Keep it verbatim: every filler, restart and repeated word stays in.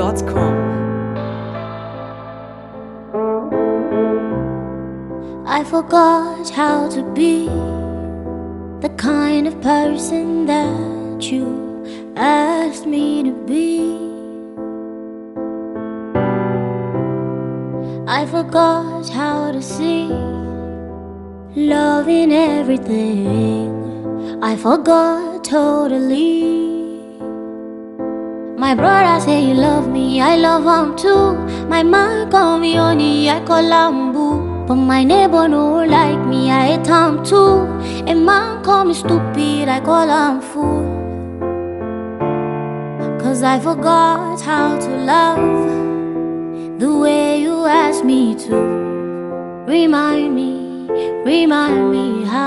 dot com. I forgot how to be the kind of person that you asked me to be. I forgot how to see love in everything. I forgot totally. My brother say he love me, I love him too. My man call me honey, I call him boo. But my neighbor no like me, I hate him too. A man call me stupid, I call him fool. Cause I forgot how to love the way you asked me to. Remind me, remind me how